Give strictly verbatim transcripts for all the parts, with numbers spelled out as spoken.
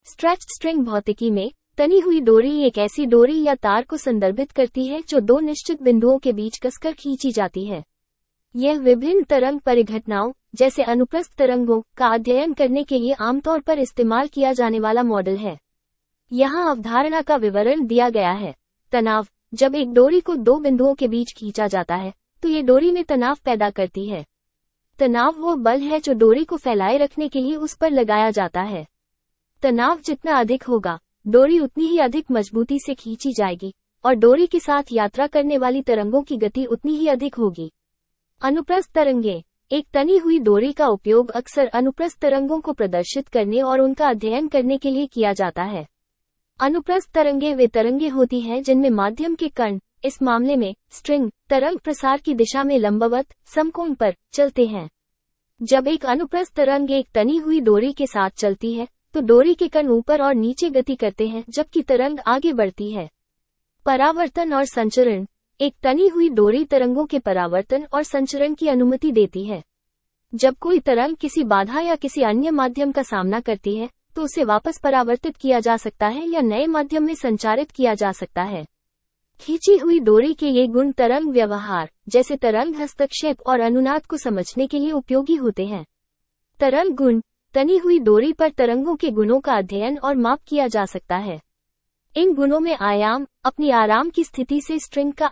Stretched string भौतिकी में, तनी हुई डोरी एक ऐसी डोरी या तार को संदर्भित करती है जो दो निश्चित बिंदुओं के बीच कसकर खींची जाती है। यह विभिन्न तरंग परिघटनाओं, जैसे अनुप्रस्थ तरंगों, का अध्ययन करने के लिए आमतौर पर इस्तेमाल किया जाने वाला मॉडल है। यहाँ अवधारणा का विवरण दिया गया है। तनाव। जब एक डोरी को दो बिंदुओं के बीच खींचा जाता है, तो ये डोरी में तनाव पैदा करती है। तनाव वो बल है जो डोरी को फैलाए रखने के लिए उस पर लगाया जाता है। तनाव जितना अधिक होगा, डोरी उतनी ही अधिक मजबूती से खींची जाएगी, और डोरी के साथ यात्रा करने वाली तरंगों की गति उतनी ही अधिक होगी। अनुप्रस्थ तरंगें। एक तनी हुई डोरी का उपयोग अक्सर अनुप्रस्थ तरंगों को प्रदर्शित करने और उनका अध्ययन करने के लिए किया जाता है। अनुप्रस्थ तरंगें वे तरंगें होती हैं जिनमें माध्यम के कण, इस मामले में स्ट्रिंग, तरंग प्रसार की दिशा में लंबवत, समकोण पर चलते हैं। जब एक अनुप्रस्थ तरंग एक तनी हुई डोरी के साथ चलती है, तो डोरी के कण ऊपर और नीचे गति करते हैं जबकि तरंग आगे बढ़ती है। परावर्तन और संचरण। एक तनी हुई डोरी तरंगों के परावर्तन और संचरण की अनुमति देती है। जब कोई तरंग किसी बाधा या किसी अन्य माध्यम का सामना करती है, तो उसे वापस परावर्तित किया जा सकता है या नए माध्यम में संचारित किया जा सकता है। खींची हुई डोरी के ये गुण तरंग व्यवहार, जैसे तरंग हस्तक्षेप और अनुनाद को समझने के लिए उपयोगी होते हैं। तरंग गुण। तनी हुई डोरी पर तरंगों के गुणों का अध्ययन और माप किया जा सकता है। इन गुणों में आयाम, अपनी आराम की स्थिति से स्ट्रिंग का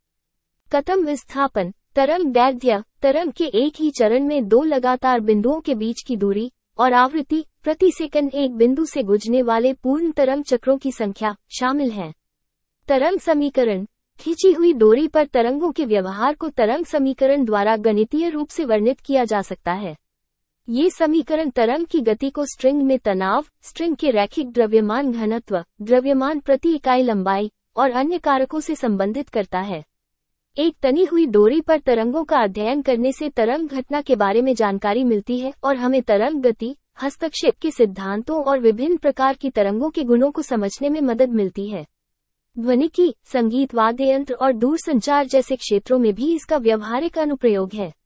अधिकतम विस्थापन, तरंग दैर्ध्य, तरंग के एक ही चरण में दो लगातार बिंदुओं के बीच की दूरी, और आवृत्ति, प्रति सेकंड एक बिंदु से गुजरने वाले पूर्ण तरंग चक्रों की संख्या शामिल हैं। तरंग समीकरण। खींची हुई डोरी पर तरंगों के व्यवहार को तरंग समीकरण द्वारा गणितीय रूप से वर्णित किया जा सकता है। ये समीकरण तरंग की गति को स्ट्रिंग में तनाव, स्ट्रिंग के रैखिक द्रव्यमान घनत्व, द्रव्यमान प्रति इकाई लंबाई, और अन्य कारकों से संबंधित करता है। एक तनी हुई डोरी पर तरंगों का अध्ययन करने से तरंग घटना के बारे में जानकारी मिलती है और हमें तरंग गति, हस्तक्षेप के सिद्धांतों और विभिन्न प्रकार की तरंगों के गुणों को समझने में मदद मिलती है। ध्वनिकी, संगीत वाद्य यंत्र और दूरसंचार जैसे क्षेत्रों में भी इसका व्यावहारिक अनुप्रयोग है।